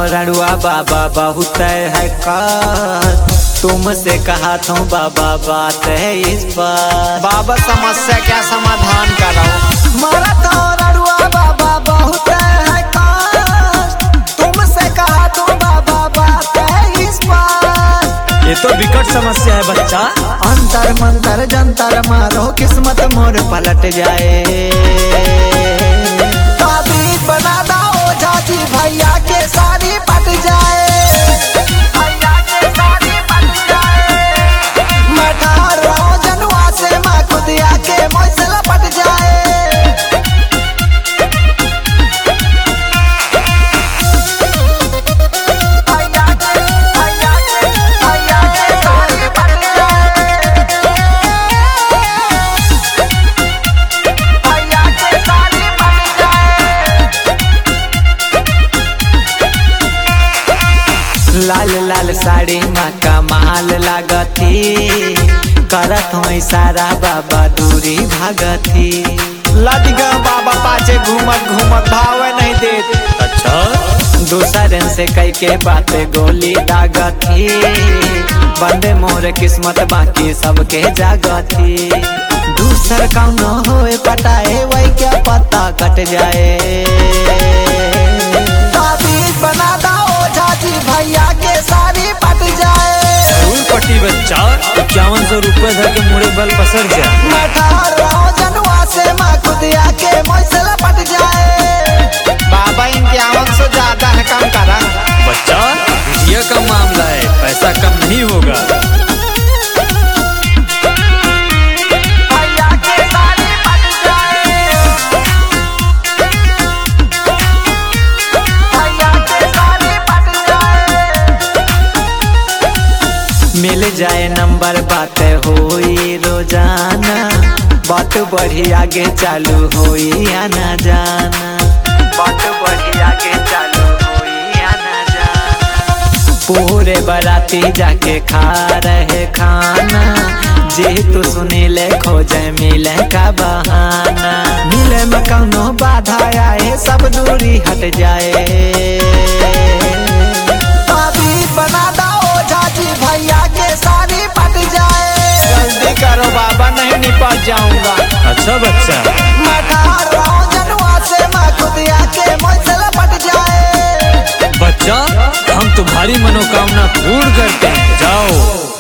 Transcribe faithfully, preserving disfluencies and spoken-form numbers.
रड़ुआ बाबा बहुत है कर, तुमसे कहा था बाबा बात है इस पर। बाबा समस्या क्या समाधान करो। मारा तो रड़ुआ बाबा बहुत है कर, तुमसे कहा था बाबा बात है इस पर। ये तो विकट समस्या है बच्चा। अंतर मंतर जंतर मारो किस्मत मोर पलट जाए। ताबीज बना दो ओझा जी भैया के सारी पट जाए। भैया के सारी पट जाए। मैं ठार रहा हूँ जनुआ से माँ खुद आके मुझसे लपट जाए। लाल लाल साड़ी माँ कमाल लागती, करत हो इशारा बाबा दूरी भागती। लदिगा बाबा पाछे घूमत घूमत भावे नहीं देत। अच्छा दूसरे से कई के बात गोली दागती, बंदे मोर किस्मत बाकी सबके जागती। दूसर कौन होए पटाए वही क्या पता कट जाए। ताबीज बना दो ओझा जी भैया के सारी पट जाए। पटी बच्चा इक्यावन सौ रुपए धर के मुड़े बल पसर जा। मैं ठार रहा हूँ जनुआ से माँ खुद आके मुझसे लपट जाए। बाबा इक्यावन सौ ज्यादा है, कम करा। बच्चा ये का मामला है, पैसा कम नहीं होगा। भैया के सारी पट जाए। भैया के सारी पट जाए। मिल जाए नंबर बात होई रोजाना, बात बढ़ी आगे चालू होई आना जाना। बात बढ़ी आगे चालू होई आना जाना। पूरे बराती जाके खा रहे खाना, जे तू सुनीले खोजे मिले का बहाना। मिले में कौनो बाधा आए सब दूरी हट जाए। ताबीज बना दो ओझा जी भैया के सारी पट जाए। जल्दी करो बाबा, नहीं निपट जाऊंगा। अच्छा बच्चा मैं ठार रहा हूँ जनुआ से माँ खुद आके मुझसे लपट जाए। बच्चा हम तुम्हारी मनोकामना पूर्ण करते हैं, जाओ।